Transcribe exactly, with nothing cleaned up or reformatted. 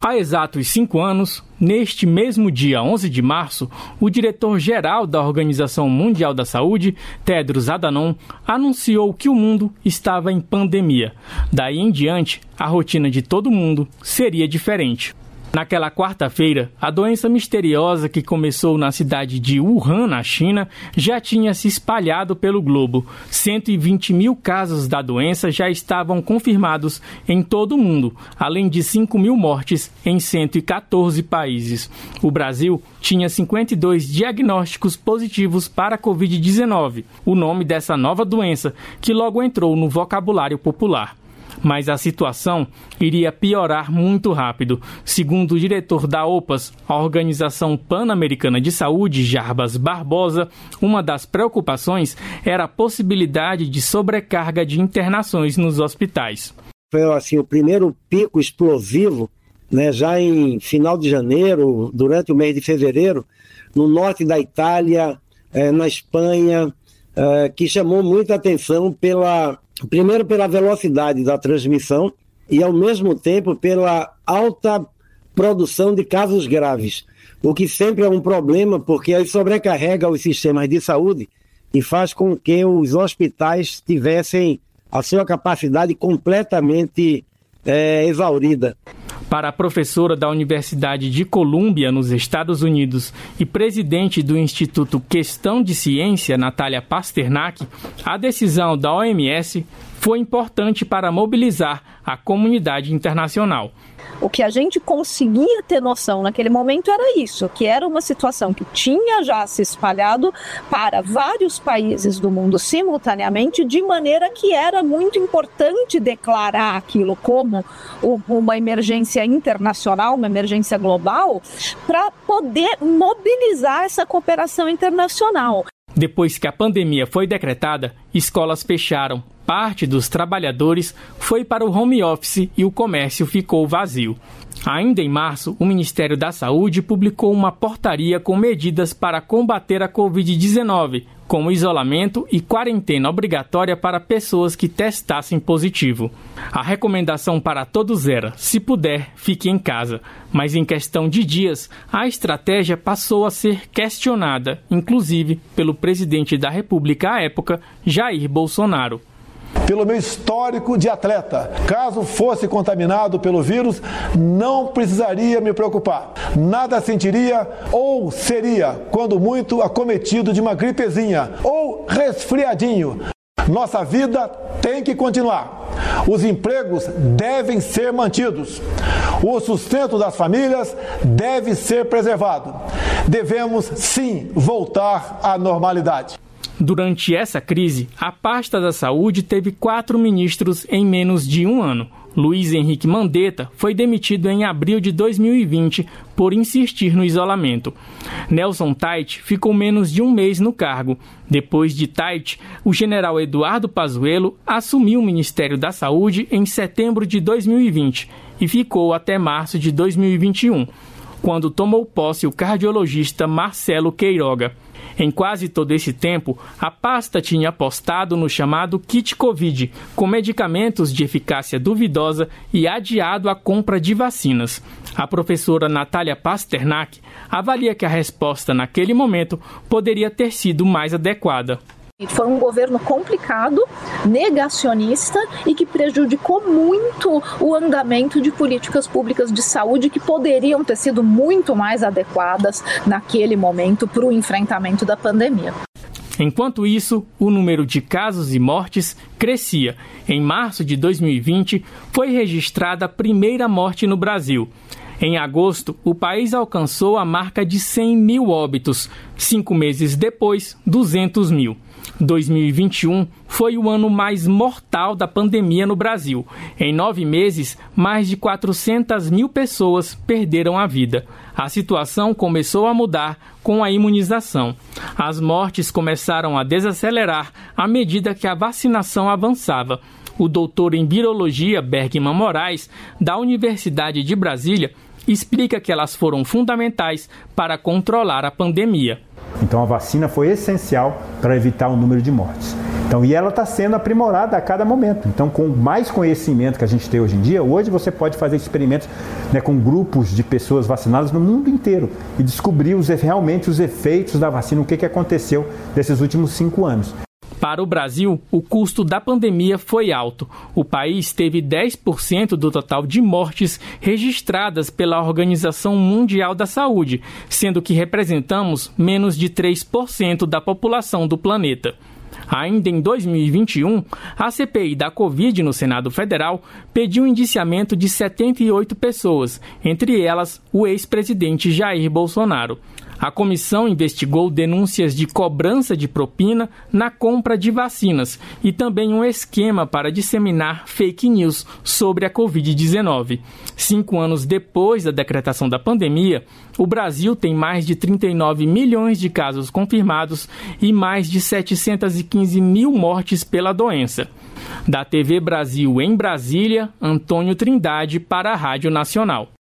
Há exatos cinco anos, neste mesmo dia onze de março, o diretor-geral da Organização Mundial da Saúde, Tedros Adhanom, anunciou que o mundo estava em pandemia. Daí em diante, a rotina de todo mundo seria diferente. Naquela quarta-feira, a doença misteriosa que começou na cidade de Wuhan, na China, já tinha se espalhado pelo globo. cento e vinte mil casos da doença já estavam confirmados em todo o mundo, além de cinco mil mortes em cento e quatorze países. O Brasil tinha cinquenta e dois diagnósticos positivos para a covid dezenove, o nome dessa nova doença, que logo entrou no vocabulário popular. Mas a situação iria piorar muito rápido. Segundo o diretor da OPAS, a Organização Pan-Americana de Saúde, Jarbas Barbosa, uma das preocupações era a possibilidade de sobrecarga de internações nos hospitais. Foi assim, o primeiro pico explosivo, né, já em final de janeiro, durante o mês de fevereiro, no norte da Itália, eh, na Espanha, eh, que chamou muita atenção pela... Primeiro pela velocidade da transmissão e, ao mesmo tempo, pela alta produção de casos graves, o que sempre é um problema porque aí sobrecarrega os sistemas de saúde e faz com que os hospitais tivessem a sua capacidade completamente é, exaurida. Para a professora da Universidade de Colômbia, nos Estados Unidos, e presidente do Instituto Questão de Ciência, Natália Pasternak, a decisão da O M S foi importante para mobilizar a comunidade internacional. O que a gente conseguia ter noção naquele momento era isso, que era uma situação que tinha já se espalhado para vários países do mundo simultaneamente, de maneira que era muito importante declarar aquilo como uma emergência internacional, uma emergência global, para poder mobilizar essa cooperação internacional. Depois que a pandemia foi decretada, escolas fecharam. Parte dos trabalhadores foi para o home office e o comércio ficou vazio. Ainda em março, o Ministério da Saúde publicou uma portaria com medidas para combater a covid dezenove, como isolamento e quarentena obrigatória para pessoas que testassem positivo. A recomendação para todos era, se puder, fique em casa. Mas em questão de dias, a estratégia passou a ser questionada, inclusive pelo presidente da República à época, Jair Bolsonaro. Pelo meu histórico de atleta, caso fosse contaminado pelo vírus, não precisaria me preocupar. Nada sentiria ou seria, quando muito, acometido de uma gripezinha ou resfriadinho. Nossa vida tem que continuar. Os empregos devem ser mantidos. O sustento das famílias deve ser preservado. Devemos, sim, voltar à normalidade. Durante essa crise, a pasta da saúde teve quatro ministros em menos de um ano. Luiz Henrique Mandetta foi demitido em abril de dois mil e vinte por insistir no isolamento. Nelson Tait ficou menos de um mês no cargo. Depois de Tait, o general Eduardo Pazuello assumiu o Ministério da Saúde em setembro de dois mil e vinte e ficou até março de dois mil e vinte e um, quando tomou posse o cardiologista Marcelo Queiroga. Em quase todo esse tempo, a pasta tinha apostado no chamado kit Covid, com medicamentos de eficácia duvidosa e adiado a compra de vacinas. A professora Natália Pasternak avalia que a resposta naquele momento poderia ter sido mais adequada. Foi um governo complicado, negacionista e que prejudicou muito o andamento de políticas públicas de saúde que poderiam ter sido muito mais adequadas naquele momento para o enfrentamento da pandemia. Enquanto isso, o número de casos e mortes crescia. Em março de dois mil e vinte, foi registrada a primeira morte no Brasil. Em agosto, o país alcançou a marca de cem mil óbitos. Cinco meses depois, duzentos mil. dois mil e vinte e um foi o ano mais mortal da pandemia no Brasil. Em nove meses, mais de quatrocentas mil pessoas perderam a vida. A situação começou a mudar com a imunização. As mortes começaram a desacelerar à medida que a vacinação avançava. O doutor em virologia, Bergman Moraes, da Universidade de Brasília, explica que elas foram fundamentais para controlar a pandemia. Então a vacina foi essencial para evitar o número de mortes. Então, e ela está sendo aprimorada a cada momento. Então, com mais conhecimento que a gente tem hoje em dia, hoje você pode fazer experimentos, né, com grupos de pessoas vacinadas no mundo inteiro e descobrir os, realmente os efeitos da vacina, o que, que aconteceu nesses últimos cinco anos. Para o Brasil, o custo da pandemia foi alto. O país teve dez por cento do total de mortes registradas pela Organização Mundial da Saúde, sendo que representamos menos de três por cento da população do planeta. Ainda em dois mil e vinte e um, a C P I da Covid no Senado Federal pediu o indiciamento de setenta e oito pessoas, entre elas o ex-presidente Jair Bolsonaro. A comissão investigou denúncias de cobrança de propina na compra de vacinas e também um esquema para disseminar fake news sobre a covid dezenove. Cinco anos depois da decretação da pandemia, o Brasil tem mais de trinta e nove milhões de casos confirmados e mais de setecentos e quinze mil mortes pela doença. Da T V Brasil em Brasília, Antônio Trindade para a Rádio Nacional.